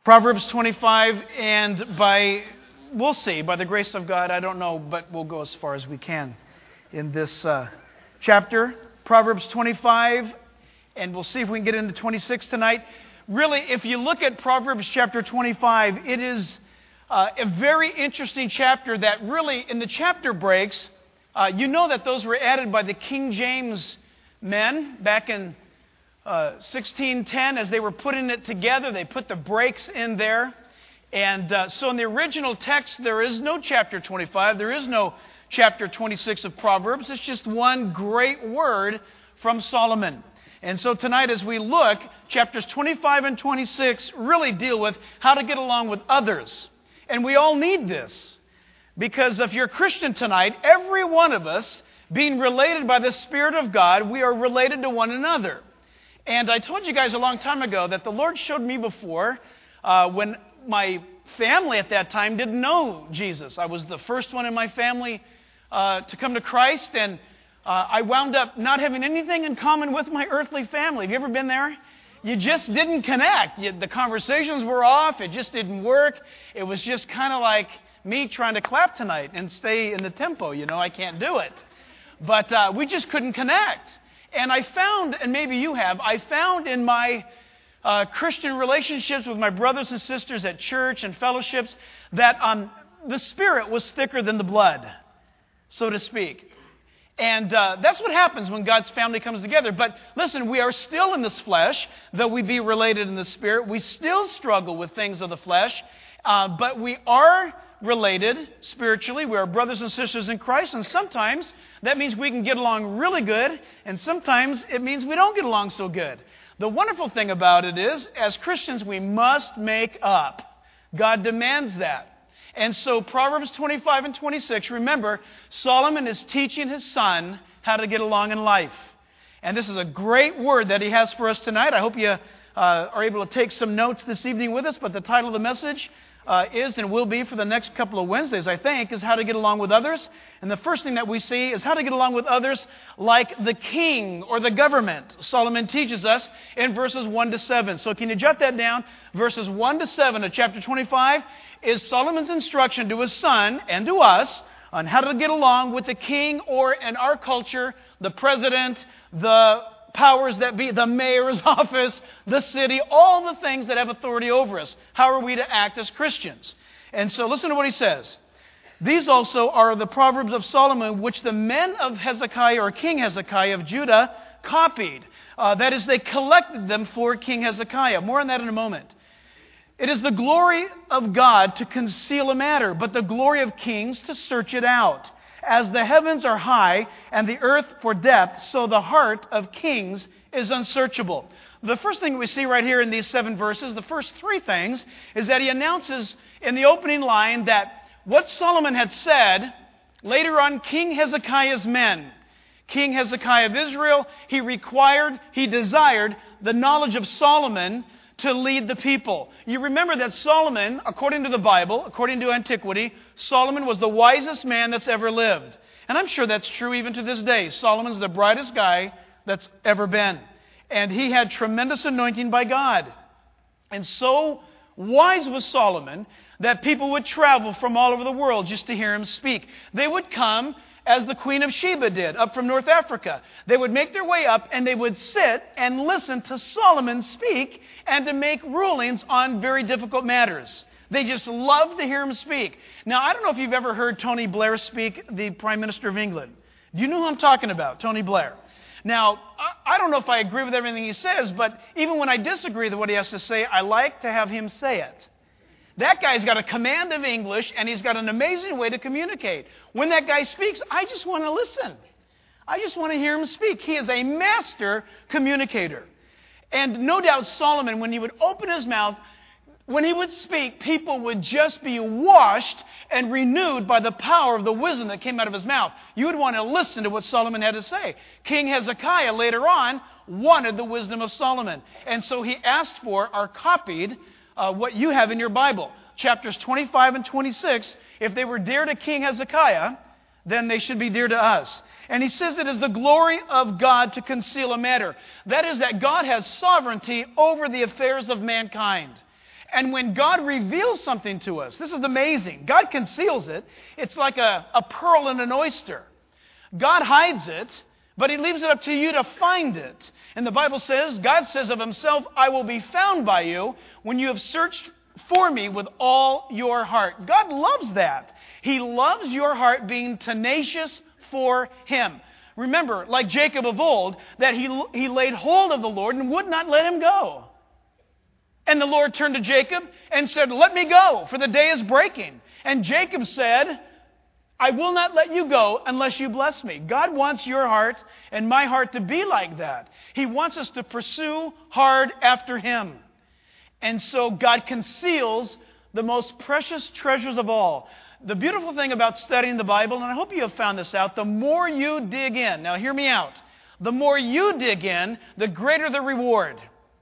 Proverbs 25, and we'll see, by the grace of God, I don't know, but we'll go as far as we can in this chapter. Proverbs 25, and we'll see if we can get into 26 tonight. Really, if you look at Proverbs chapter 25, it is a very interesting chapter that really, in the chapter breaks, you know that those were added by the King James men back in 1610. As they were putting it together, they put the breaks in there. And so in the original text, there is no chapter 25. There is no chapter 26 of Proverbs. It's just one great word from Solomon. And so tonight as we look, chapters 25 and 26 really deal with how to get along with others. And we all need this. Because if you're a Christian tonight, every one of us, being related by the Spirit of God, we are related to one another. And I told you guys a long time ago that the Lord showed me before when my family at that time didn't know Jesus. I was the first one in my family to come to Christ, and I wound up not having anything in common with my earthly family. Have you ever been there? You just didn't connect. The conversations were off. It just didn't work. It was just kind of like me trying to clap tonight and stay in the tempo. You know, I can't do it. But we just couldn't connect. And I found, and maybe you have, I found in my Christian relationships with my brothers and sisters at church and fellowships that the Spirit was thicker than the blood, so to speak. And that's what happens when God's family comes together. But listen, we are still in this flesh, though we be related in the Spirit. We still struggle with things of the flesh, but we are related spiritually. We are brothers and sisters in Christ, and sometimes that means we can get along really good, and sometimes it means we don't get along so good. The wonderful thing about it is, as Christians, we must make up. God demands that. And so Proverbs 25 and 26, remember, Solomon is teaching his son how to get along in life. And this is a great word that he has for us tonight. I hope you are able to take some notes this evening with us, but the title of the message is and will be for the next couple of Wednesdays, I think, is how to get along with others. And the first thing that we see is how to get along with others like the king or the government. Solomon teaches us in verses 1 to 7. So can you jot that down? Verses 1 to 7 of chapter 25 is Solomon's instruction to his son and to us on how to get along with the king, or in our culture, the president, the powers that be, the mayor's office, the city, all the things that have authority over us. How are we to act as Christians? And so listen to what he says. These also are the Proverbs of Solomon, which the men of Hezekiah, or King Hezekiah of Judah, copied. That is, they collected them for King Hezekiah. More on that in a moment. It is the glory of God to conceal a matter, but the glory of kings to search it out. As the heavens are high and the earth for depth, so the heart of kings is unsearchable. The first thing we see right here in these 7 verses, the first 3 things, is that he announces in the opening line that what Solomon had said, later on King Hezekiah's men, King Hezekiah of Israel, he desired the knowledge of Solomon to lead the people. You remember that Solomon, according to the Bible, according to antiquity, Solomon was the wisest man that's ever lived. And I'm sure that's true even to this day. Solomon's the brightest guy that's ever been. And he had tremendous anointing by God. And so wise was Solomon that people would travel from all over the world just to hear him speak. They would come as the Queen of Sheba did, up from North Africa. They would make their way up and they would sit and listen to Solomon speak and to make rulings on very difficult matters. They just loved to hear him speak. Now, I don't know if you've ever heard Tony Blair speak, the Prime Minister of England. Do you know who I'm talking about? Tony Blair. Now, I don't know if I agree with everything he says, but even when I disagree with what he has to say, I like to have him say it. That guy's got a command of English, and he's got an amazing way to communicate. When that guy speaks, I just want to listen. I just want to hear him speak. He is a master communicator. And no doubt Solomon, when he would open his mouth, when he would speak, people would just be washed and renewed by the power of the wisdom that came out of his mouth. You would want to listen to what Solomon had to say. King Hezekiah later on wanted the wisdom of Solomon. And so he asked for, or copied, what you have in your Bible. Chapters 25 and 26, if they were dear to King Hezekiah, then they should be dear to us. And he says it is the glory of God to conceal a matter. That is, that God has sovereignty over the affairs of mankind. And when God reveals something to us, this is amazing. God conceals it. It's like a pearl in an oyster. God hides it, but He leaves it up to you to find it. And the Bible says, God says of Himself, I will be found by you when you have searched for me with all your heart. God loves that. He loves your heart being tenacious for Him. Remember, like Jacob of old, that he laid hold of the Lord and would not let him go. And the Lord turned to Jacob and said, let me go, for the day is breaking. And Jacob said, I will not let you go unless you bless me. God wants your heart and my heart to be like that. He wants us to pursue hard after Him. And so God conceals the most precious treasures of all. The beautiful thing about studying the Bible, and I hope you have found this out, the more you dig in, now hear me out, the more you dig in, the greater the reward.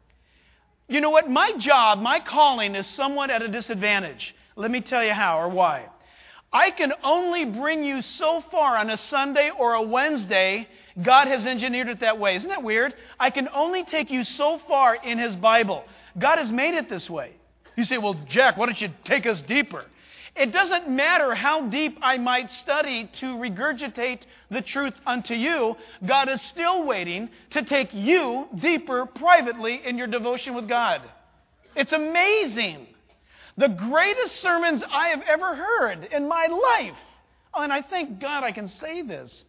You know what? My job, my calling is somewhat at a disadvantage. Let me tell you how or why. I can only bring you so far on a Sunday or a Wednesday. God has engineered it that way. Isn't that weird? I can only take you so far in His Bible. God has made it this way. You say, well, Jack, why don't you take us deeper? It doesn't matter how deep I might study to regurgitate the truth unto you. God is still waiting to take you deeper privately in your devotion with God. It's amazing. The greatest sermons I have ever heard in my life. Oh, and I thank God I can say this.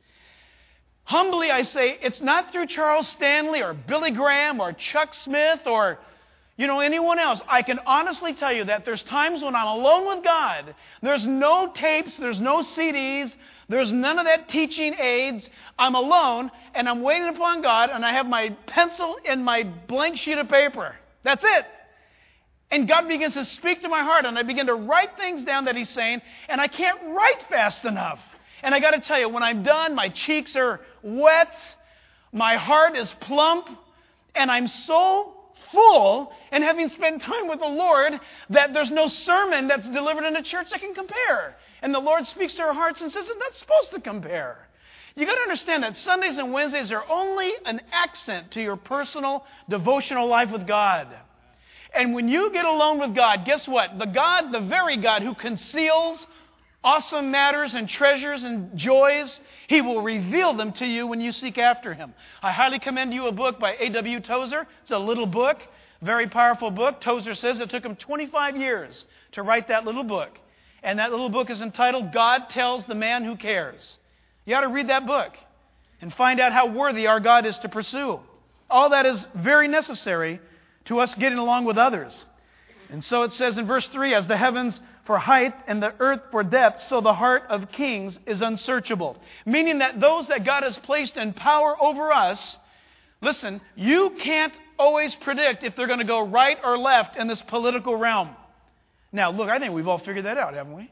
Humbly I say, it's not through Charles Stanley or Billy Graham or Chuck Smith or anyone else. I can honestly tell you that there's times when I'm alone with God. There's no tapes, there's no CDs, there's none of that teaching aids. I'm alone and I'm waiting upon God and I have my pencil and my blank sheet of paper. That's it. And God begins to speak to my heart and I begin to write things down that He's saying and I can't write fast enough. And I got to tell you, when I'm done, my cheeks are wet, my heart is plump, and I'm so full, and having spent time with the Lord, that there's no sermon that's delivered in a church that can compare. And the Lord speaks to our hearts and says, it's not supposed to compare. You got to understand that Sundays and Wednesdays are only an accent to your personal devotional life with God. And when you get alone with God, guess what? The very God who conceals awesome matters and treasures and joys, He will reveal them to you when you seek after Him. I highly commend you a book by A.W. Tozer. It's a little book, very powerful book. Tozer says it took him 25 years to write that little book. And that little book is entitled, God Tells the Man Who Cares. You ought to read that book and find out how worthy our God is to pursue. All that is very necessary to us getting along with others. And so it says in verse 3, as the heavens for height and the earth for depth, so the heart of kings is unsearchable. Meaning that those that God has placed in power over us, listen, you can't always predict if they're going to go right or left in this political realm. Now, look, I think we've all figured that out, haven't we?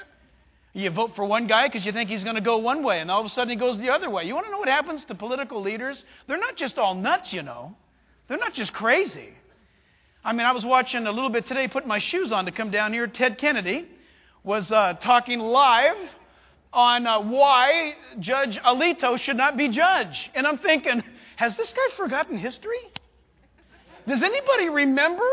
You vote for one guy because you think he's going to go one way, and all of a sudden he goes the other way. You want to know what happens to political leaders? They're not just all nuts, They're not just crazy. I mean, I was watching a little bit today, putting my shoes on to come down here. Ted Kennedy was talking live on why Judge Alito should not be judge. And I'm thinking, has this guy forgotten history? Does anybody remember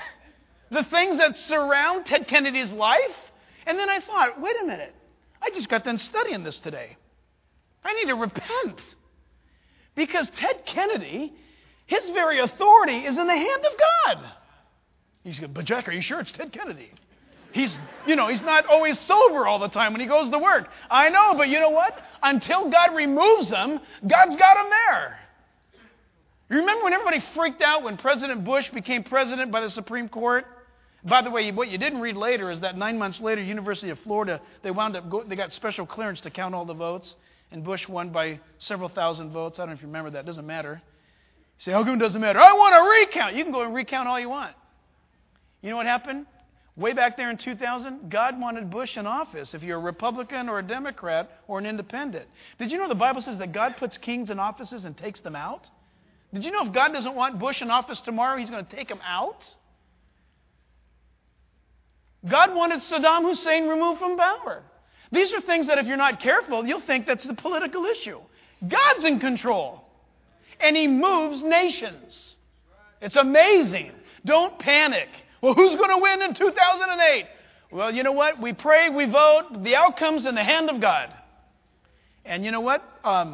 the things that surround Ted Kennedy's life? And then I thought, wait a minute. I just got done studying this today. I need to repent. Because Ted Kennedy, his very authority is in the hand of God. He's going, but Jack, are you sure it's Ted Kennedy? He's not always sober all the time when he goes to work. I know, but you know what? Until God removes him, God's got him there. You remember when everybody freaked out when President Bush became president by the Supreme Court? By the way, what you didn't read later is that 9 months later, University of Florida, they got special clearance to count all the votes, and Bush won by several thousand votes. I don't know if you remember that. It doesn't matter. You say, how come it doesn't matter? I want a recount. You can go and recount all you want. You know what happened? Way back there in 2000, God wanted Bush in office if you're a Republican or a Democrat or an independent. Did you know the Bible says that God puts kings in offices and takes them out? Did you know if God doesn't want Bush in office tomorrow, He's going to take him out? God wanted Saddam Hussein removed from power. These are things that if you're not careful, you'll think that's the political issue. God's in control. And He moves nations. It's amazing. Don't panic Well, who's going to win in 2008? Well, you know what? We pray, we vote. The outcome's in the hand of God. And you know what?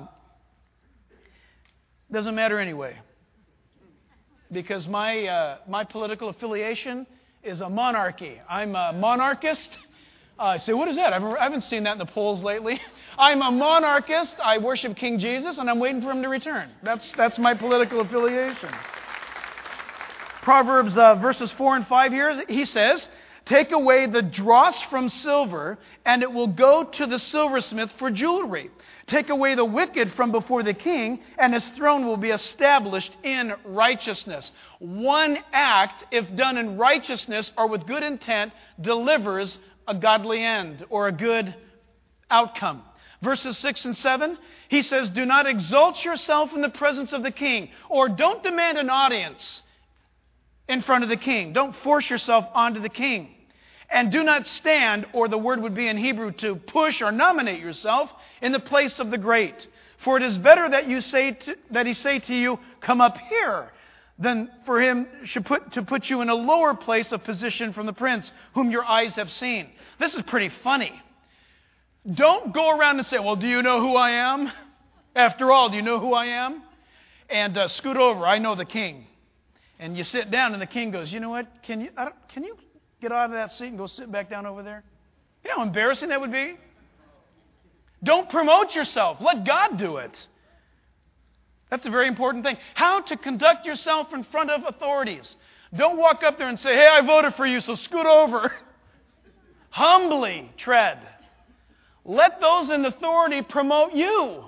Doesn't matter anyway. Because my political affiliation is a monarchy. I'm a monarchist. I say, what is that? I haven't seen that in the polls lately. I'm a monarchist. I worship King Jesus, and I'm waiting for him to return. That's my political affiliation. Proverbs verses 4 and 5 here, he says, take away the dross from silver, and it will go to the silversmith for jewelry. Take away the wicked from before the king, and his throne will be established in righteousness. One act, if done in righteousness or with good intent, delivers a godly end or a good outcome. Verses 6 and 7, he says, do not exalt yourself in the presence of the king, or don't demand an audience in front of the king. Don't force yourself onto the king. And do not stand, or the word would be in Hebrew to push or nominate yourself, in the place of the great. For it is better that he say to you, come up here, than for him to put you in a lower place of position from the prince, whom your eyes have seen. This is pretty funny. Don't go around and say, well, do you know who I am? After all, do you know who I am? And scoot over, I know the king. And you sit down, and the king goes, you know what, can you get out of that seat and go sit back down over there? You know how embarrassing that would be? Don't promote yourself. Let God do it. That's a very important thing. How to conduct yourself in front of authorities. Don't walk up there and say, hey, I voted for you, so scoot over. Humbly tread. Let those in authority promote you.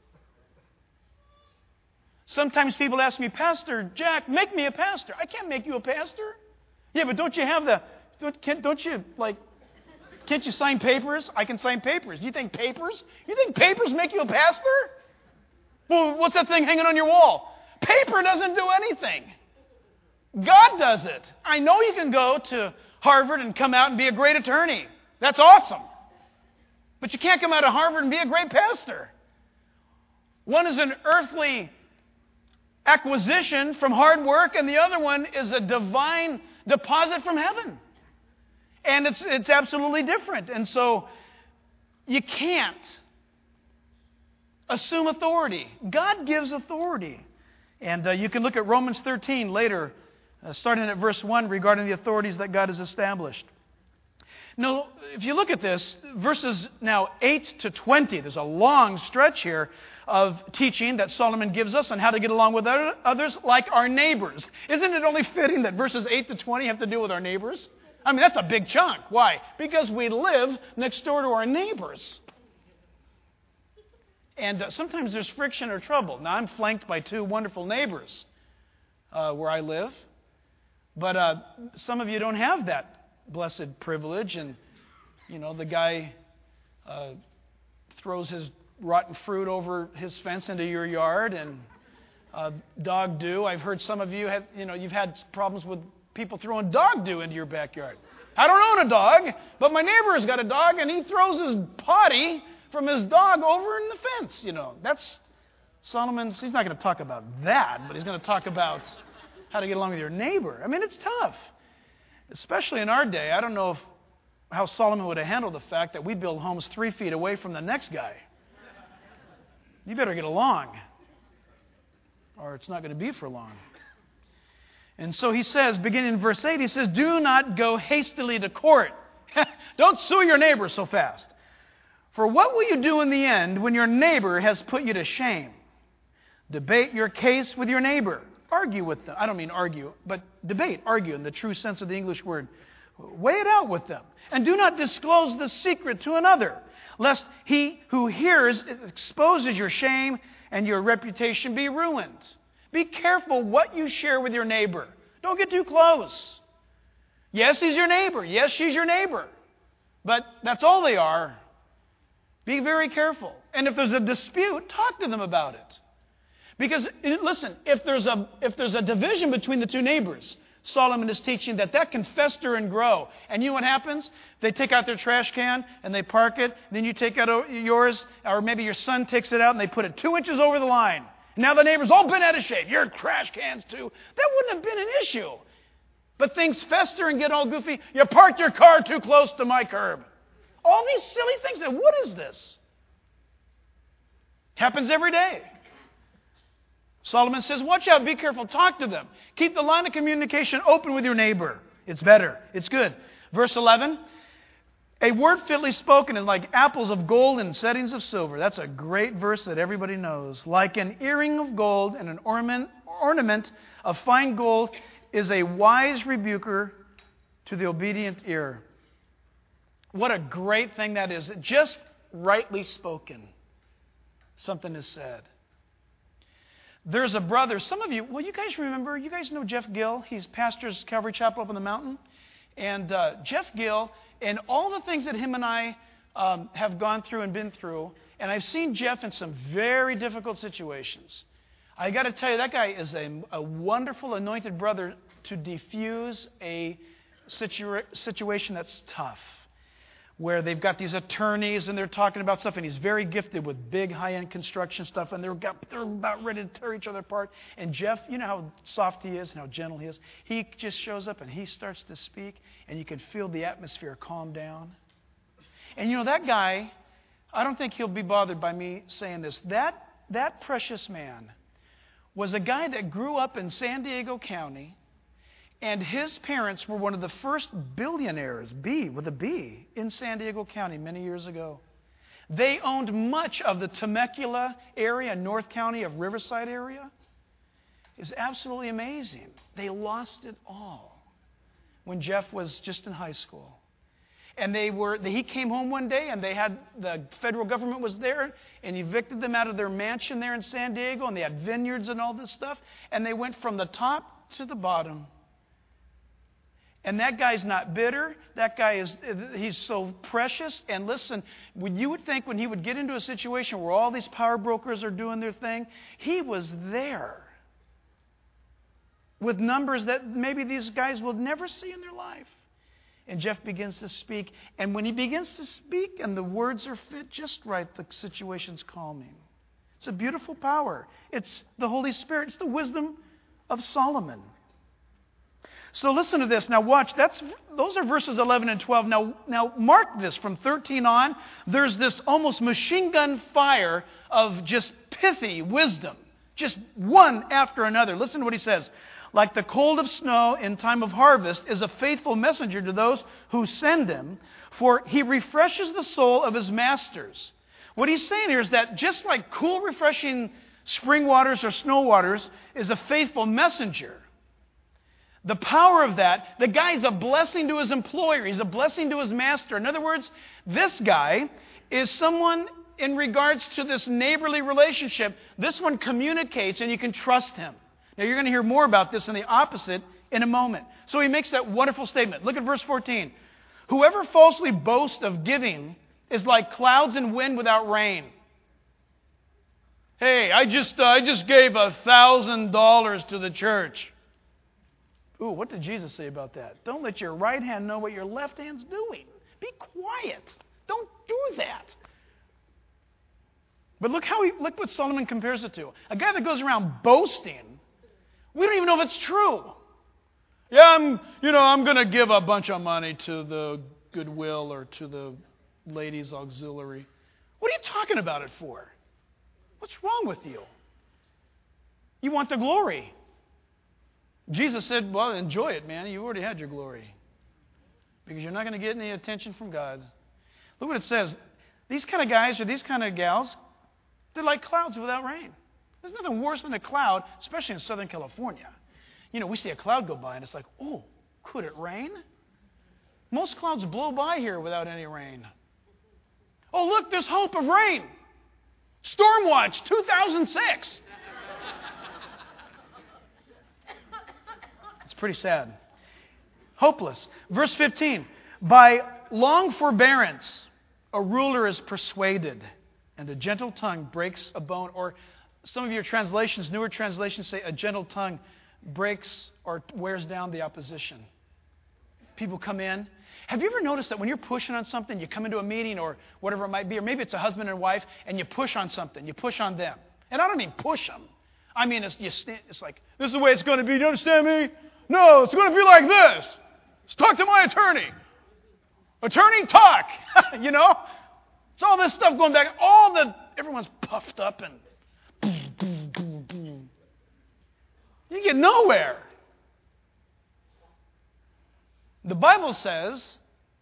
Sometimes people ask me, Pastor Jack, make me a pastor. I can't make you a pastor. Yeah, but don't you have can't you sign papers? I can sign papers. You think papers make you a pastor? Well, what's that thing hanging on your wall? Paper doesn't do anything. God does it. I know you can go to Harvard and come out and be a great attorney. That's awesome. But you can't come out of Harvard and be a great pastor. One is an earthly acquisition from hard work, and the other one is a divine deposit from heaven. And it's absolutely different. And so you can't assume authority. God gives authority. And you can look at Romans 13 later, starting at verse 1, regarding the authorities that God has established. Now, if you look at this, verses now 8 to 20, there's a long stretch here of teaching that Solomon gives us on how to get along with others like our neighbors. Isn't it only fitting that verses 8 to 20 have to do with our neighbors? I mean, that's a big chunk. Why? Because we live next door to our neighbors. And sometimes there's friction or trouble. Now, I'm flanked by two wonderful neighbors where I live. But some of you don't have that blessed privilege. And, you know, the guy throws his rotten fruit over his fence into your yard, and dog dew. I've heard some of you have, you've had problems with people throwing dog dew into your backyard. I don't own a dog, but my neighbor has got a dog, and he throws his potty from his dog over in the fence. That's Solomon's. He's not going to talk about that, but he's going to talk about how to get along with your neighbor. I mean, it's tough, especially in our day. I don't know how Solomon would have handled the fact that we build homes 3 feet away from the next guy. You better get along, or it's not going to be for long. And so he says, beginning in verse 8, he says, do not go hastily to court. Don't sue your neighbor so fast. For what will you do in the end when your neighbor has put you to shame? Debate your case with your neighbor. Argue with them. I don't mean argue, but debate, argue in the true sense of the English word. Weigh it out with them. And do not disclose the secret to another, lest he who hears exposes your shame and your reputation be ruined. Be careful what you share with your neighbor. Don't get too close. Yes, he's your neighbor. Yes, she's your neighbor. But that's all they are. Be very careful. And if there's a dispute, talk to them about it. Because, listen, if there's a division between the two neighbors, Solomon is teaching that can fester and grow. And you know what happens? They take out their trash can and they park it. Then you take out yours, or maybe your son takes it out and they put it 2 inches over the line. Now the neighbor's all bent out of shape. Your trash cans too. That wouldn't have been an issue But things fester and get all goofy. You parked your car too close to my curb. All these silly things. What is this? Happens every day. Solomon says, watch out, be careful, talk to them. Keep the line of communication open with your neighbor. It's better. It's good. Verse 11, a word fitly spoken is like apples of gold in settings of silver. That's a great verse that everybody knows. Like an earring of gold and an ornament of fine gold is a wise rebuker to the obedient ear. What a great thing that is. Just rightly spoken. Something is said. There's a brother. Some of you, you guys remember, you guys know Jeff Gill. He pastors Calvary Chapel up on the mountain. And Jeff Gill, and all the things that him and I have gone through and been through, and I've seen Jeff in some very difficult situations. I got to tell you, that guy is a wonderful anointed brother to diffuse a situation that's tough, where they've got these attorneys and they're talking about stuff, and he's very gifted with big high-end construction stuff, and they're about ready to tear each other apart. And Jeff, you know how soft he is and how gentle he is. He just shows up and he starts to speak, and you can feel the atmosphere calm down. And you know, that guy, I don't think he'll be bothered by me saying this. That precious man was a guy that grew up in San Diego County, and his parents were one of the first billionaires, with a B, in San Diego County many years ago. They owned much of the Temecula area, North County of Riverside area. It's absolutely amazing. They lost it all when Jeff was just in high school. And he came home one day, and the federal government was there and evicted them out of their mansion there in San Diego, and they had vineyards and all this stuff, and they went from the top to the bottom. And that guy's not bitter. That guy he's so precious. And listen, you would think when he would get into a situation where all these power brokers are doing their thing, he was there with numbers that maybe these guys will never see in their life. And Jeff begins to speak. And when he begins to speak and the words are fit just right, the situation's calming. It's a beautiful power. It's the Holy Spirit. It's the wisdom of Solomon. So listen to this. Now watch. Those are verses 11 and 12. Now mark this. From 13 on, there's this almost machine gun fire of just pithy wisdom. Just one after another. Listen to what he says. Like the cold of snow in time of harvest is a faithful messenger to those who send him, for he refreshes the soul of his masters. What he's saying here is that just like cool, refreshing spring waters or snow waters is a faithful messenger, the power of that, the guy's a blessing to his employer. He's a blessing to his master. In other words, this guy is someone in regards to this neighborly relationship. This one communicates and you can trust him. Now you're going to hear more about this in the opposite in a moment. So he makes that wonderful statement. Look at verse 14. Whoever falsely boasts of giving is like clouds and wind without rain. Hey, I just gave $1,000 to the church. Ooh, what did Jesus say about that? Don't let your right hand know what your left hand's doing. Be quiet. Don't do that. But look what Solomon compares it to. A guy that goes around boasting. We don't even know if it's true. Yeah, I'm going to give a bunch of money to the Goodwill or to the ladies' auxiliary. What are you talking about it for? What's wrong with you? You want the glory. Jesus said, well, enjoy it, man. You already had your glory. Because you're not going to get any attention from God. Look what it says. These kind of guys or these kind of gals, they're like clouds without rain. There's nothing worse than a cloud, especially in Southern California. You know, we see a cloud go by and it's like, oh, could it rain? Most clouds blow by here without any rain. Oh, look, there's hope of rain. Storm Watch 2006. It's pretty sad. Hopeless. Verse 15. By long forbearance, a ruler is persuaded, and a gentle tongue breaks a bone. Or some of your translations, newer translations say a gentle tongue breaks or wears down the opposition. People come in. Have you ever noticed that when you're pushing on something, you come into a meeting or whatever it might be, or maybe it's a husband and wife, and you push on something, you push on them. And I don't mean push them. I mean, it's like, this is the way it's going to be. Do you understand me? No, it's going to be like this. Let's talk to my attorney. Attorney talk. You know? It's all this stuff going back. Everyone's puffed up and you get nowhere. The Bible says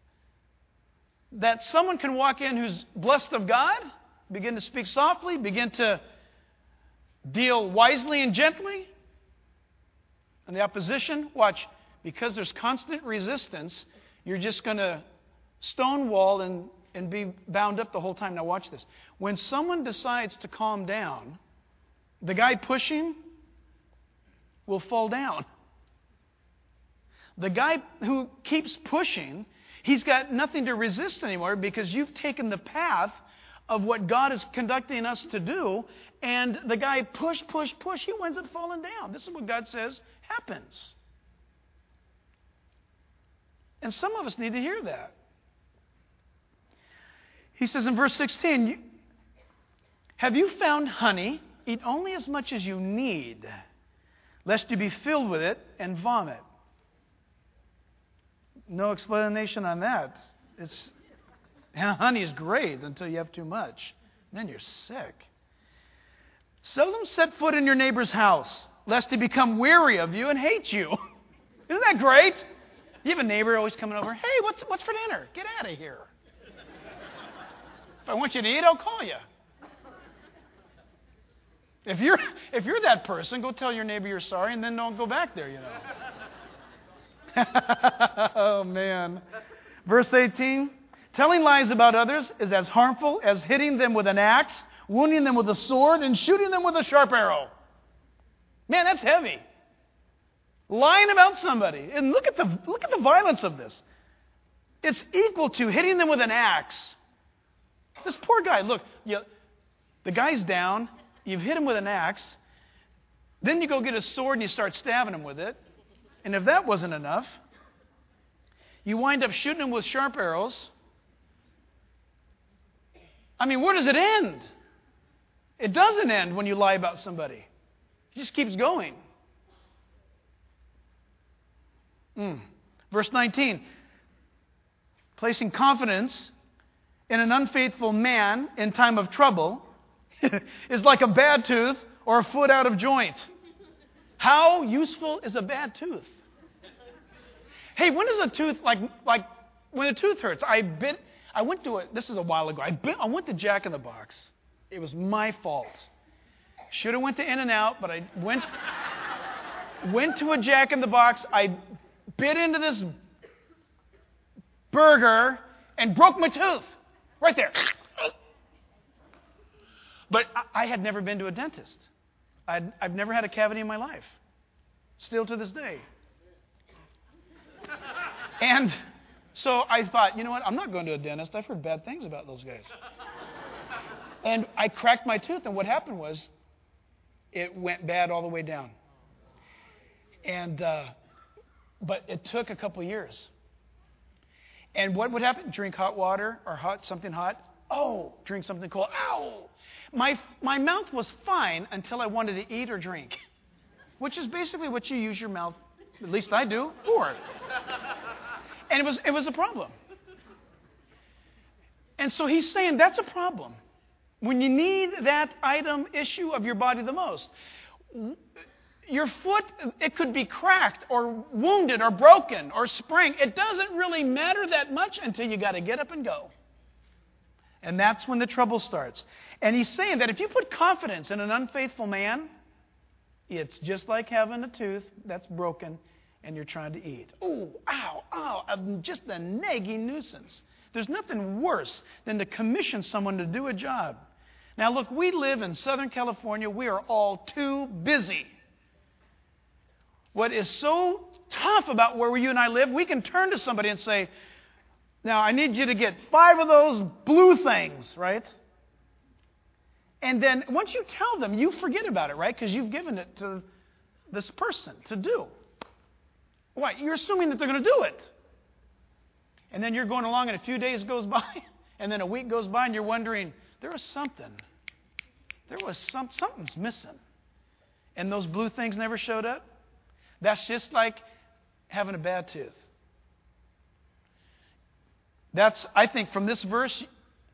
that someone can walk in who's blessed of God, begin to speak softly, begin to deal wisely and gently. And the opposition, watch, because there's constant resistance, you're just going to stonewall and be bound up the whole time. Now watch this. When someone decides to calm down, the guy pushing will fall down. The guy who keeps pushing, he's got nothing to resist anymore because you've taken the path of what God is conducting us to do, and the guy push, he winds up falling down. This is what God says happens. And some of us need to hear that. He says in verse 16, have you found honey? Eat only as much as you need, lest you be filled with it and vomit. No explanation on that. Honey is great until you have too much. Then you're sick. Seldom set foot in your neighbor's house, lest he become weary of you and hate you. Isn't that great? You have a neighbor always coming over. Hey, what's for dinner? Get out of here. If I want you to eat, I'll call you. If you're that person, go tell your neighbor you're sorry and then don't go back there, you know. Oh, man. Verse 18. Telling lies about others is as harmful as hitting them with an axe, wounding them with a sword, and shooting them with a sharp arrow. Man, that's heavy. Lying about somebody. And look at the violence of this. It's equal to hitting them with an axe. This poor guy, look, the guy's down. You've hit him with an axe. Then you go get a sword and you start stabbing him with it. And if that wasn't enough, you wind up shooting him with sharp arrows. I mean, where does it end? It doesn't end when you lie about somebody. It just keeps going. Verse 19. Placing confidence in an unfaithful man in time of trouble is like a bad tooth or a foot out of joint. How useful is a bad tooth? Hey, when is a tooth like when a tooth hurts? This is a while ago. I went to Jack in the Box. It was my fault. Should have went to In-N-Out, but I went to a Jack in the Box. I bit into this burger and broke my tooth. Right there. But I had never been to a dentist. I've never had a cavity in my life. Still to this day. And so I thought, you know what? I'm not going to a dentist. I've heard bad things about those guys. And I cracked my tooth, and what happened was it went bad all the way down. And but it took a couple years. And what would happen? Drink hot water or something hot. Oh, drink something cold. Ow! My mouth was fine until I wanted to eat or drink, which is basically what you use your mouth, at least I do, for. And it was a problem. And so he's saying that's a problem. When you need that item issue of your body the most. Your foot, it could be cracked or wounded or broken or sprained. It doesn't really matter that much until you got to get up and go. And that's when the trouble starts. And he's saying that if you put confidence in an unfaithful man, it's just like having a tooth that's broken and you're trying to eat. Oh, ow, just a nagging nuisance. There's nothing worse than to commission someone to do a job. Now look, we live in Southern California. We are all too busy. What is so tough about where you and I live, we can turn to somebody and say, now I need you to get 5 of those blue things, right? And then once you tell them, you forget about it, right? Because you've given it to this person to do. Why? You're assuming that they're going to do it. And then you're going along and a few days goes by, and then a week goes by and you're wondering, something's missing. And those blue things never showed up. That's just like having a bad tooth. I think from this verse,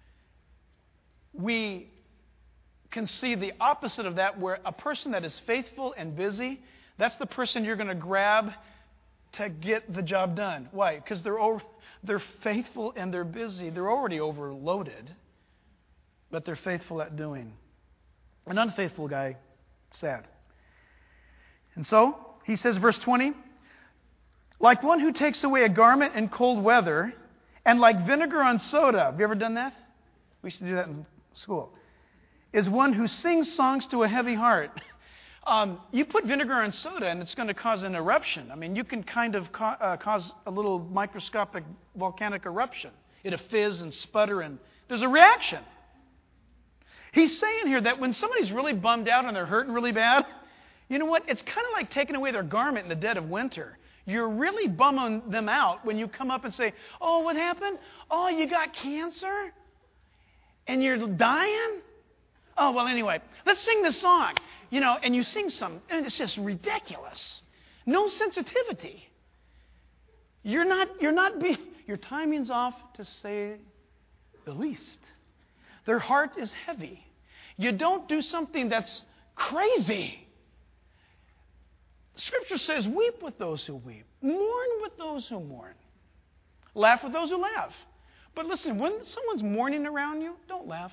we can see the opposite of that, where a person that is faithful and busy, that's the person you're going to grab to get the job done. Why? Because they're faithful and they're busy. They're already overloaded, but they're faithful at doing. An unfaithful guy, sad. And so, he says, verse 20, like one who takes away a garment in cold weather, and like vinegar on soda. Have you ever done that? We used to do that in school. Is one who sings songs to a heavy heart. You put vinegar on soda and it's going to cause an eruption. I mean, you can kind of cause a little microscopic volcanic eruption. It'll fizz and sputter and there's a reaction. He's saying here that when somebody's really bummed out and they're hurting really bad, you know what? It's kind of like taking away their garment in the dead of winter. You're really bumming them out when you come up and say, oh, what happened? Oh, you got cancer? And you're dying? Oh, well, anyway, let's sing this song. You know, and you sing some, and it's just ridiculous. No sensitivity. Your timing's off, to say the least. Their heart is heavy. You don't do something that's crazy. Scripture says, weep with those who weep. Mourn with those who mourn. Laugh with those who laugh. But listen, when someone's mourning around you, don't laugh.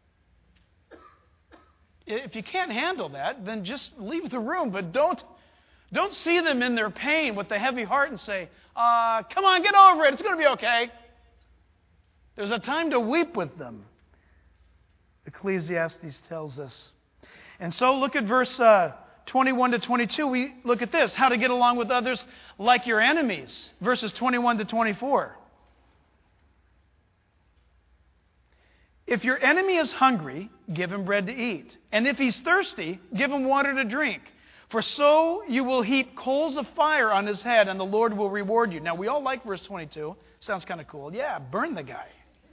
If you can't handle that, then just leave the room. But don't see them in their pain with a heavy heart and say, come on, get over it. It's going to be okay. There's a time to weep with them. Ecclesiastes tells us. And so look at verse 21 to 22. We look at this. How to get along with others like your enemies. Verses 21 to 24. If your enemy is hungry, give him bread to eat. And if he's thirsty, give him water to drink. For so you will heap coals of fire on his head, and the Lord will reward you. Now, we all like verse 22. Sounds kind of cool. Yeah, burn the guy.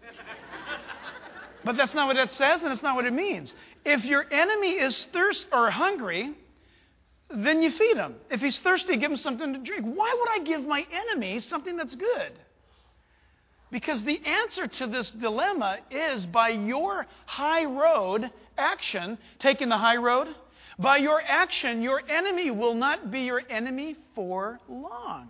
But that's not what it says, and that's not what it means. If your enemy is thirsty or hungry, then you feed him. If he's thirsty, give him something to drink. Why would I give my enemy something that's good? Because the answer to this dilemma is by your high road action, taking the high road, by your action, your enemy will not be your enemy for long.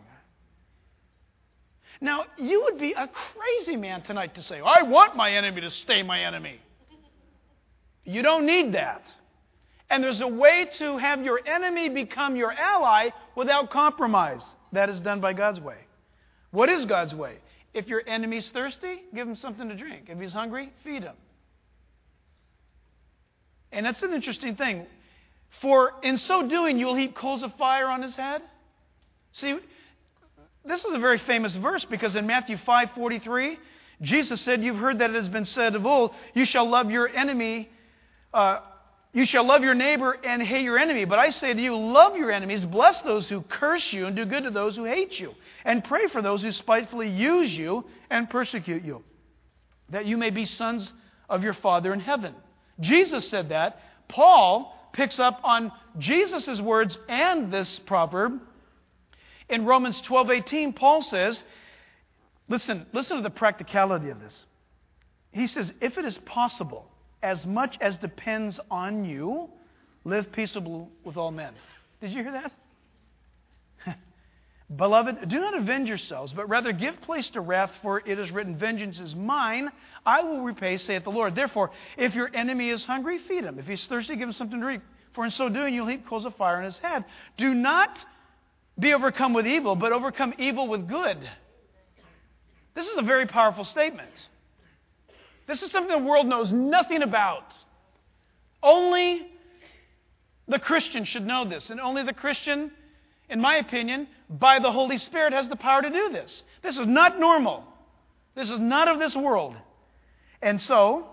Now, you would be a crazy man tonight to say, I want my enemy to stay my enemy. You don't need that. And there's a way to have your enemy become your ally without compromise. That is done by God's way. What is God's way? If your enemy's thirsty, give him something to drink. If he's hungry, feed him. And that's an interesting thing. For in so doing, you'll heap coals of fire on his head. See, this is a very famous verse because in Matthew 5:43, Jesus said, you've heard that it has been said of old, you shall love your enemy, you shall love your neighbor and hate your enemy. But I say to you, love your enemies, bless those who curse you, and do good to those who hate you. And pray for those who spitefully use you and persecute you, that you may be sons of your Father in heaven. Jesus said that. Paul picks up on Jesus' words and this proverb. In Romans 12:18, Paul says, listen to the practicality of this. He says, if it is possible, as much as depends on you, live peaceable with all men. Did you hear that? Beloved, do not avenge yourselves, but rather give place to wrath, for it is written, vengeance is mine, I will repay, saith the Lord. Therefore, if your enemy is hungry, feed him. If he's thirsty, give him something to drink. For in so doing, you'll heap coals of fire on his head. Do not be overcome with evil, but overcome evil with good. This is a very powerful statement. This is something the world knows nothing about. Only the Christian should know this. And only the Christian, in my opinion, by the Holy Spirit has the power to do this. This is not normal. This is not of this world. And so,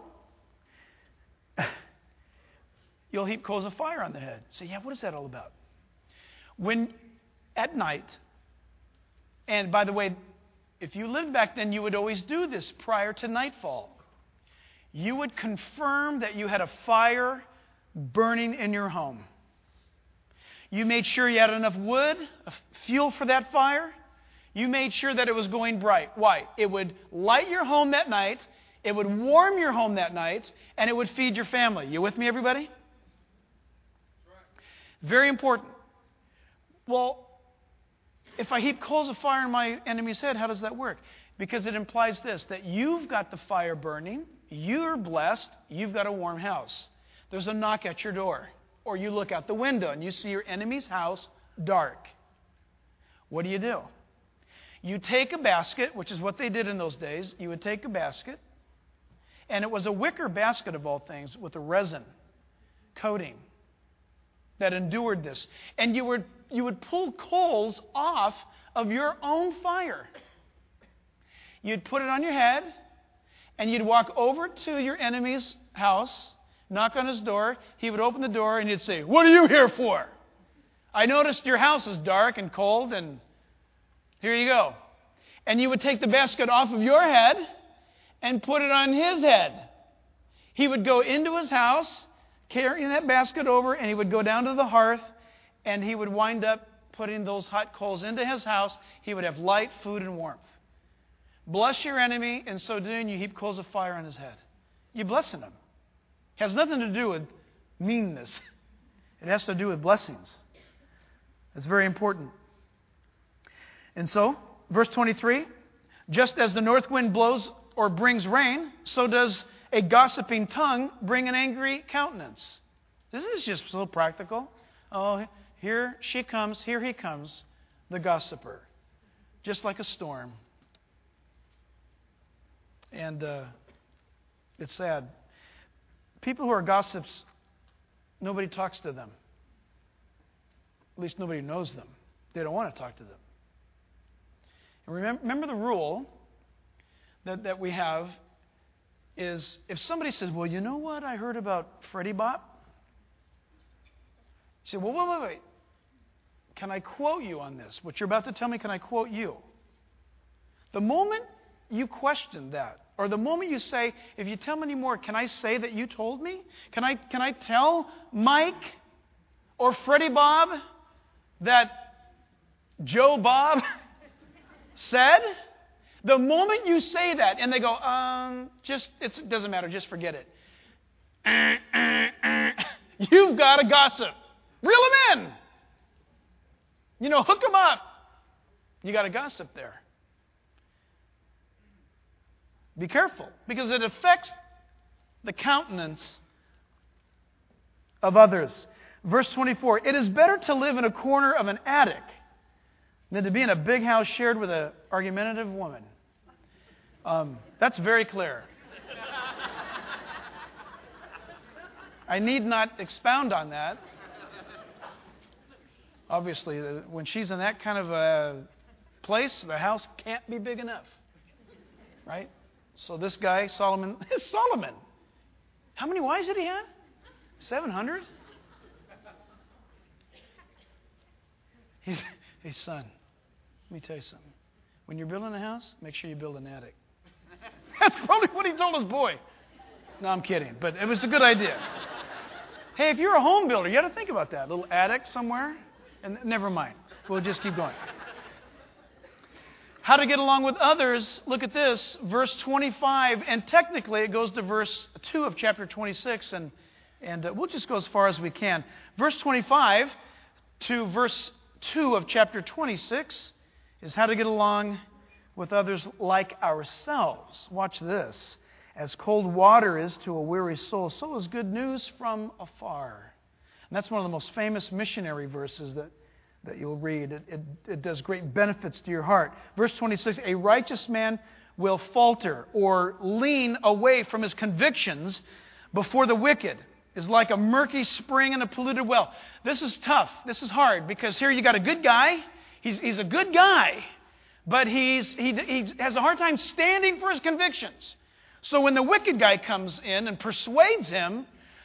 you'll heap coals of fire on the head. So, yeah, what is that all about? When at night, and by the way, if you lived back then, you would always do this prior to nightfall. You would confirm that you had a fire burning in your home. You made sure you had enough wood, fuel for that fire. You made sure that it was going bright. Why? It would light your home that night, it would warm your home that night, and it would feed your family. You with me, everybody? Very important. Well, if I heap coals of fire on my enemy's head, how does that work? Because it implies this, that you've got the fire burning, you're blessed, you've got a warm house. There's a knock at your door. Or you look out the window and you see your enemy's house dark. What do? You take a basket, which is what they did in those days. You would take a basket, and it was a wicker basket of all things with a resin coating that endured this. And you would pull coals off of your own fire. You'd put it on your head, and you'd walk over to your enemy's house, knock on his door. He would open the door, and you'd say, "What are you here for? I noticed your house is dark and cold, and here you go." And you would take the basket off of your head and put it on his head. He would go into his house, carrying that basket over, and he would go down to the hearth, and he would wind up putting those hot coals into his house. He would have light, food, and warmth. Bless your enemy, in so doing, you heap coals of fire on his head. You're blessing him. It has nothing to do with meanness. It has to do with blessings. It's very important. And so, verse 23, just as the north wind blows or brings rain, so does a gossiping tongue bring an angry countenance. This is just so practical. Oh, here she comes, here he comes, the gossiper. Just like a storm. And it's sad. People who are gossips, nobody talks to them. At least nobody knows them. They don't want to talk to them. And remember the rule that we have is if somebody says, "Well, you know what I heard about Freddie Bob?" You say, "Well, wait. Can I quote you on this? What you're about to tell me, can I quote you?" The moment you question that, or the moment you say, "If you tell me any more, can I say that you told me? Can I tell Mike or Freddie Bob that Joe Bob said?" The moment you say that, and they go, it doesn't matter, just forget it. You've got to gossip. Reel them in. Hook them up. You got to gossip there. Be careful, because it affects the countenance of others. Verse 24, it is better to live in a corner of an attic than to be in a big house shared with an argumentative woman. That's very clear. I need not expound on that. Obviously, when she's in that kind of a place, the house can't be big enough. Right? So this guy, Solomon, how many wives did he have? 700? Hey, son, let me tell you something. When you're building a house, make sure you build an attic. That's probably what he told his boy. No, I'm kidding, but it was a good idea. Hey, if you're a home builder, you got to think about that. A little attic somewhere. And never mind. We'll just keep going. How to get along with others. Look at this. Verse 25. And technically it goes to verse 2 of chapter 26. And we'll just go as far as we can. Verse 25 to verse 2 of chapter 26 is how to get along with others like ourselves. Watch this. As cold water is to a weary soul, so is good news from afar. And that's one of the most famous missionary verses that you'll read. It does great benefits to your heart. Verse 26, a righteous man will falter or lean away from his convictions before the wicked is like a murky spring in a polluted well. This is tough. This is hard because here you got a good guy. He's a good guy, but he has a hard time standing for his convictions. So when the wicked guy comes in and persuades him,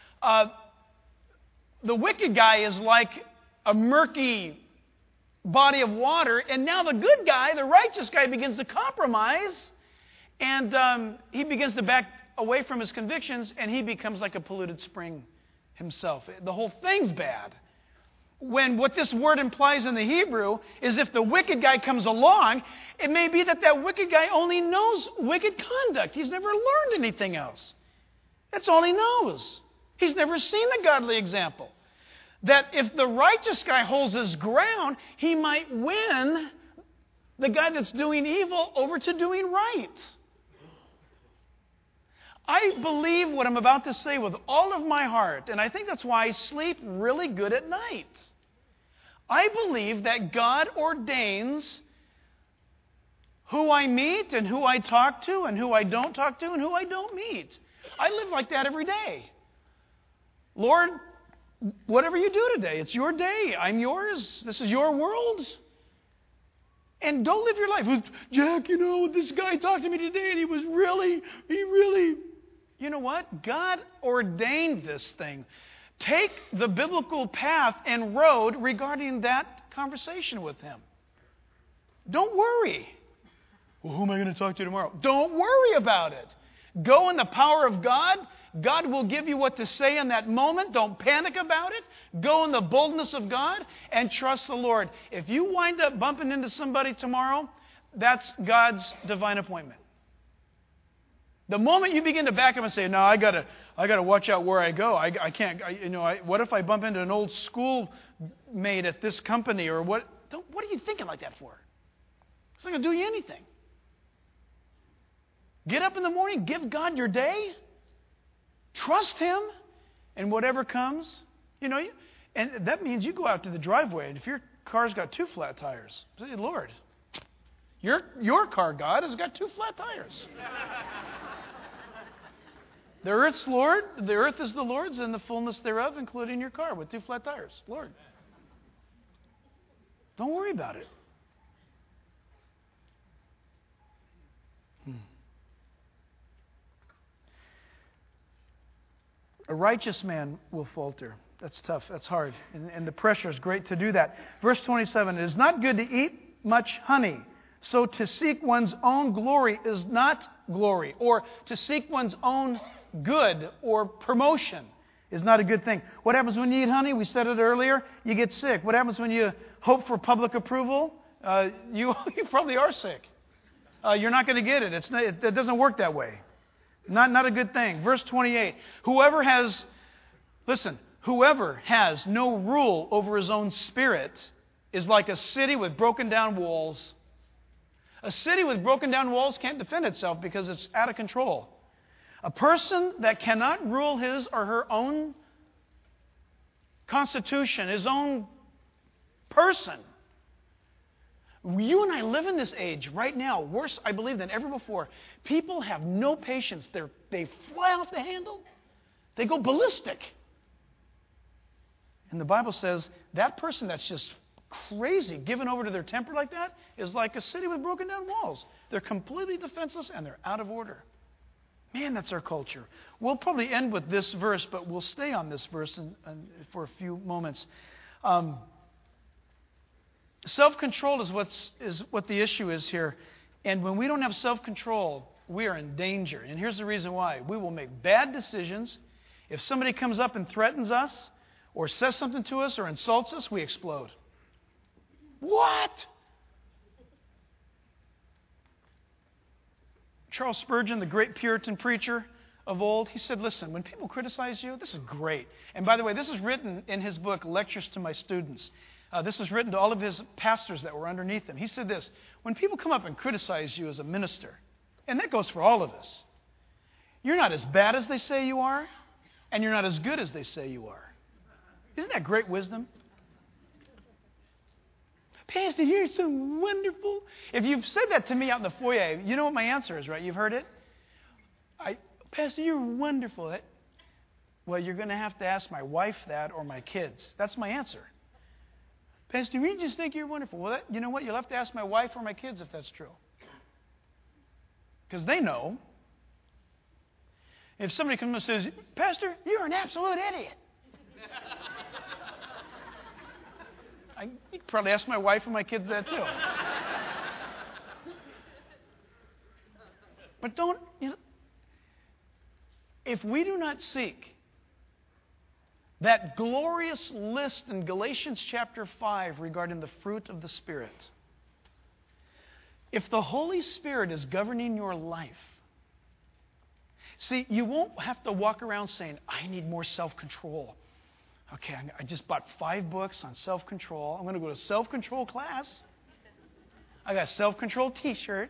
the wicked guy is like a murky body of water, and now the good guy, the righteous guy, begins to compromise, and he begins to back away from his convictions, and he becomes like a polluted spring himself. The whole thing's bad. When what this word implies in the Hebrew is if the wicked guy comes along, it may be that that wicked guy only knows wicked conduct. He's never learned anything else. That's all he knows. He's never seen a godly example. That if the righteous guy holds his ground, he might win the guy that's doing evil over to doing right. I believe what I'm about to say with all of my heart, and I think that's why I sleep really good at night. I believe that God ordains who I meet and who I talk to and who I don't talk to and who I don't meet. I live like that every day. Lord, whatever you do today, it's your day. I'm yours. This is your world. And don't live your life. Jack, this guy talked to me today and he really... You know what? God ordained this thing. Take the biblical path and road regarding that conversation with him. Don't worry. Well, who am I going to talk to tomorrow? Don't worry about it. Go in the power of God. God will give you what to say in that moment. Don't panic about it. Go in the boldness of God and trust the Lord. If you wind up bumping into somebody tomorrow, that's God's divine appointment. The moment you begin to back up and say, "No, I gotta watch out where I go. I can't. What if I bump into an old schoolmate at this company or what? What are you thinking like that for? It's not gonna do you anything. Get up in the morning, give God your day, trust Him, and whatever comes, and that means you go out to the driveway, and if your car's got 2 flat tires, say, Lord, your car, God, has got 2 flat tires. The earth is the Lord's, and the fullness thereof, including your car with 2 flat tires. Lord. Don't worry about it. A righteous man will falter. That's tough. That's hard. And the pressure is great to do that. Verse 27, it is not good to eat much honey. So to seek one's own glory is not glory. Or to seek one's own good or promotion is not a good thing. What happens when you eat honey? We said it earlier. You get sick. What happens when you hope for public approval? You probably are sick. You're not going to get it. It doesn't work that way. Not a good thing. Verse 28. Whoever has no rule over his own spirit is like a city with broken down walls. A city with broken down walls can't defend itself because it's out of control. A person that cannot rule his or her own constitution, his own person. You and I live in this age right now, worse, I believe, than ever before. People have no patience. They fly off the handle. They go ballistic. And the Bible says that person that's just crazy, given over to their temper like that, is like a city with broken down walls. They're completely defenseless and they're out of order. Man, that's our culture. We'll probably end with this verse, but we'll stay on this verse for a few moments. Self-control is what the issue is here. And when we don't have self-control, we are in danger. And here's the reason why. We will make bad decisions. If somebody comes up and threatens us or says something to us or insults us, we explode. What? Charles Spurgeon, the great Puritan preacher of old, he said, listen, when people criticize you, this is great. And by the way, this is written in his book, Lectures to My Students. This is written to all of his pastors that were underneath him. He said this, when people come up and criticize you as a minister, and that goes for all of us, you're not as bad as they say you are, and you're not as good as they say you are. Isn't that great wisdom? Pastor, you're so wonderful. If you've said that to me out in the foyer, you know what my answer is, right? You've heard it? Pastor, you're wonderful. Well, you're going to have to ask my wife that or my kids. That's my answer. Pastor, we just think you're wonderful. Well, you know what? You'll have to ask my wife or my kids if that's true. Because they know. If somebody comes and says, Pastor, you're an absolute idiot. You could probably ask my wife and my kids that too. But if we do not seek that glorious list in Galatians chapter 5 regarding the fruit of the Spirit. If the Holy Spirit is governing your life, see, you won't have to walk around saying, I need more self-control. Okay, I just bought 5 books on self-control. I'm going to go to self-control class. I got a self-control t-shirt.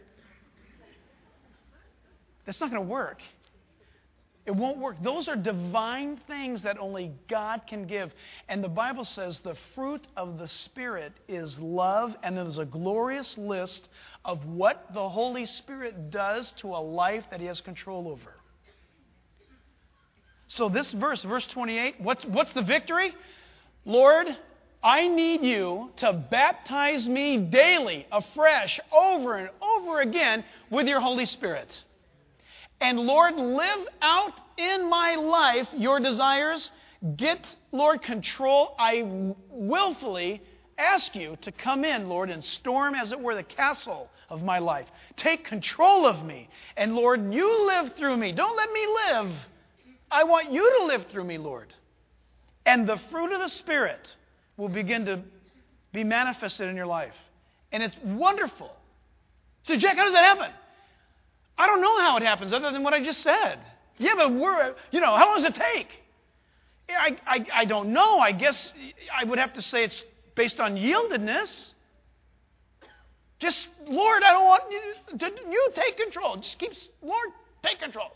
That's not going to work. It won't work. Those are divine things that only God can give. And the Bible says the fruit of the Spirit is love. And there's a glorious list of what the Holy Spirit does to a life that He has control over. So this verse 28, what's the victory? Lord, I need you to baptize me daily, afresh, over and over again with your Holy Spirit. And Lord, live out in my life your desires. Get, Lord, control. I willfully ask you to come in, Lord, and storm, as it were, the castle of my life. Take control of me. And Lord, you live through me. Don't let me live. I want you to live through me, Lord. And the fruit of the Spirit will begin to be manifested in your life. And it's wonderful. So, Jack, how does that happen? I don't know how it happens other than what I just said. Yeah, but how long does it take? I don't know. I guess I would have to say it's based on yieldedness. Just, Lord, I don't want you take control. Just Lord, take control.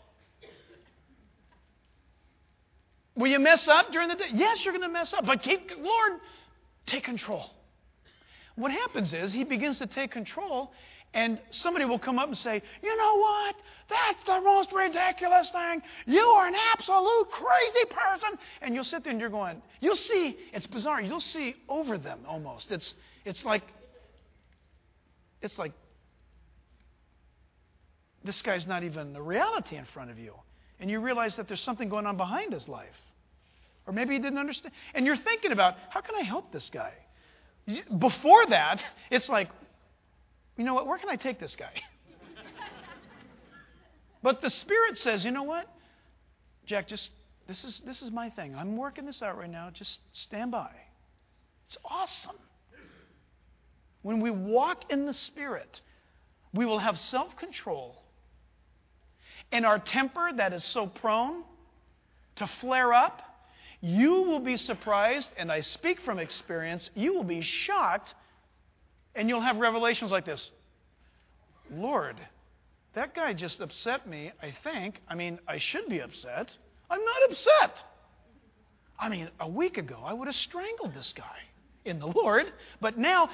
Will you mess up during the day? Yes, you're going to mess up. But Lord, take control. What happens is He begins to take control, and somebody will come up and say, you know what? That's the most ridiculous thing. You are an absolute crazy person. And you'll sit there and you'll see, it's bizarre. You'll see over them almost. It's like this guy's not even a reality in front of you. And you realize that there's something going on behind his life. Or maybe he didn't understand. And you're thinking about, how can I help this guy? Before that, it's like, you know what, where can I take this guy? But the Spirit says, you know what, Jack, this is my thing. I'm working this out right now. Just stand by. It's awesome. When we walk in the Spirit, we will have self-control. And our temper that is so prone to flare up, you will be surprised, and I speak from experience, you will be shocked, and you'll have revelations like this. Lord, that guy just upset me, I think. I should be upset. I'm not upset. A week ago, I would have strangled this guy in the Lord, but now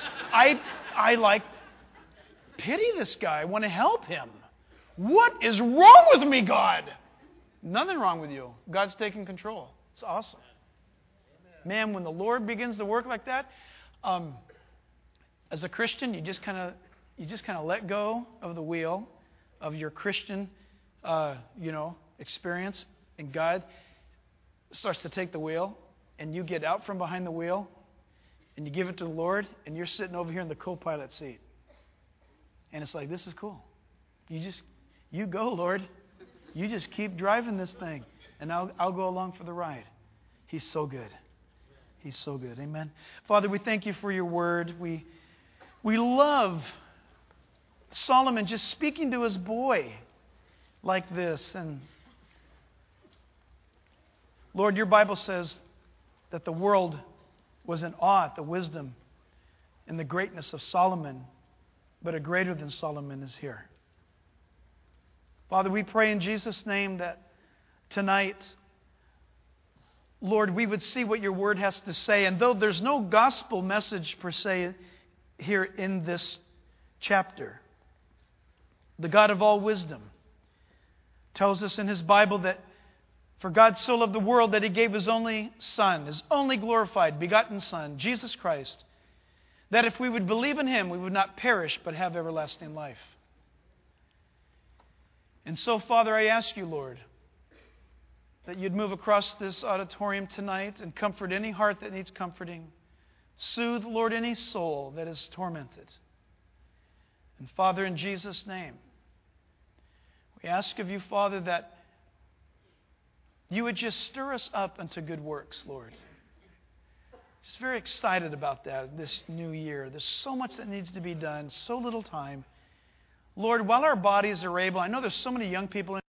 I pity this guy. I want to help him. What is wrong with me, God? Nothing wrong with you. God's taking control. It's awesome. Man, when the Lord begins to work like that, as a Christian, you just kind of let go of the wheel of your Christian, experience, and God starts to take the wheel, and you get out from behind the wheel, and you give it to the Lord, and you're sitting over here in the co-pilot seat, and it's like, this is cool. You go, Lord. You just keep driving this thing, and I'll go along for the ride. He's so good. He's so good. Amen. Father, we thank you for your word. We love Solomon just speaking to his boy like this. And Lord, your Bible says that the world was in awe at the wisdom and the greatness of Solomon, but a greater than Solomon is here. Father, we pray in Jesus' name that tonight, Lord, we would see what your word has to say. And though there's no gospel message per se here in this chapter, the God of all wisdom tells us in his Bible that for God so loved the world that he gave his only Son, his only glorified, begotten Son, Jesus Christ, that if we would believe in him, we would not perish but have everlasting life. And so, Father, I ask you, Lord, that you'd move across this auditorium tonight and comfort any heart that needs comforting. Soothe, Lord, any soul that is tormented. And Father, in Jesus' name, we ask of you, Father, that You would just stir us up unto good works, Lord. Just very excited about that this new year. There's so much that needs to be done, so little time. Lord, while our bodies are able, I know there's so many young people in